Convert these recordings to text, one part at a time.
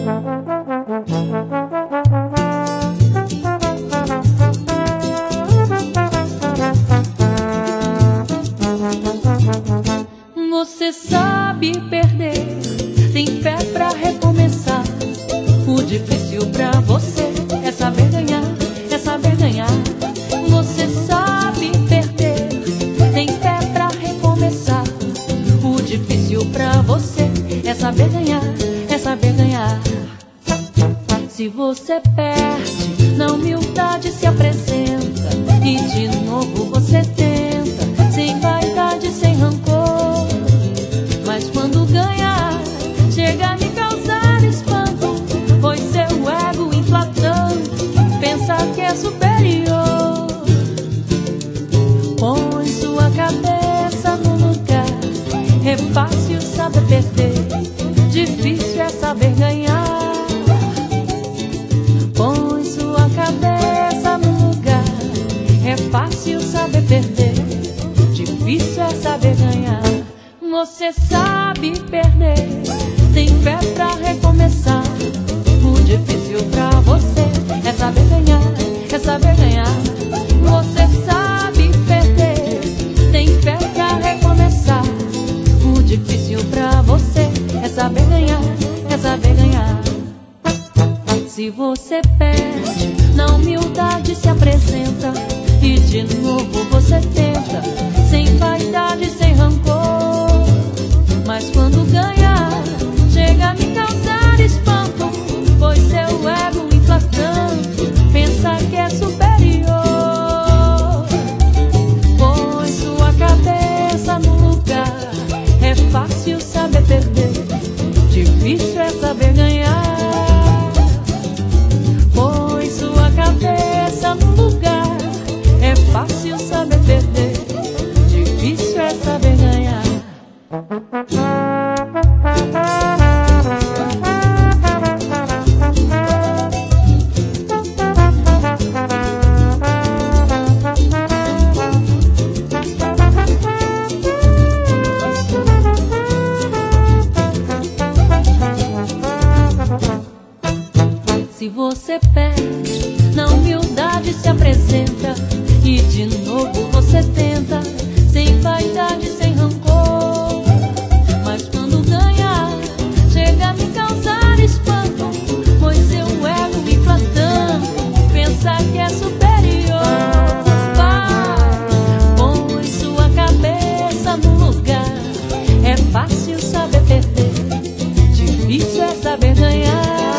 Você sabe perder, tem fé pra recomeçar. O difícil pra você é saber ganhar, é saber ganhar. Você sabe perder, tem fé pra recomeçar. O difícil pra você é saber ganhar, é saber ganhar. Se você perde, na humildade se apresenta e de novo você tenta, sem vaidade, sem rancor. Mas quando ganhar, chega a me causar espanto, pois seu ego infla tanto, pensa que é superior. Põe sua cabeça no lugar, é fácil saber perder, difícil é saber ganhar. Põe sua cabeça no lugar, é fácil saber perder, difícil é saber ganhar. Você sabe perder, tem fé pra recomeçar. O difícil pra você é saber ganhar, é saber ganhar. Você sabe perder, tem fé pra recomeçar. O difícil pra você é saber ganhar, é saber ganhar. Se você perde, na humildade se apresenta e de novo você tenta, sem vaidade, sem rancor. Mas quando ganhar, chega a me causar espanto, pois seu ego infla tanto, pensa que é superior. Põe sua cabeça no lugar, é fácil saber perder, difícil é saber ganhar. Põe sua cabeça no lugar, é fácil saber perder, difícil é saber ganhar. Se você perde, na humildade se apresenta e de novo você tenta, sem vaidade, sem rancor. Mas quando ganhar, chega a me causar espanto, pois seu ego infla tanto, pensa que é superior. Vai, põe sua cabeça no lugar, é fácil saber perder, difícil é saber ganhar.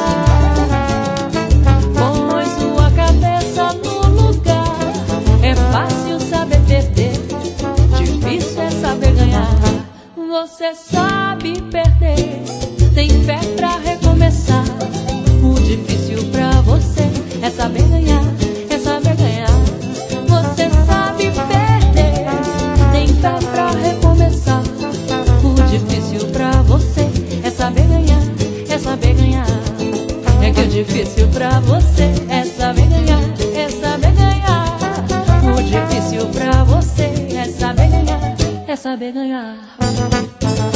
Você sabe perder, tem fé pra recomeçar. O difícil pra você é saber ganhar, é saber ganhar. Você sabe perder, tem fé pra recomeçar. O difícil pra você é saber ganhar, é saber ganhar. É que o difícil pra você é saber ganhar, é saber ganhar. O difícil pra você é saber ganhar, é saber ganhar.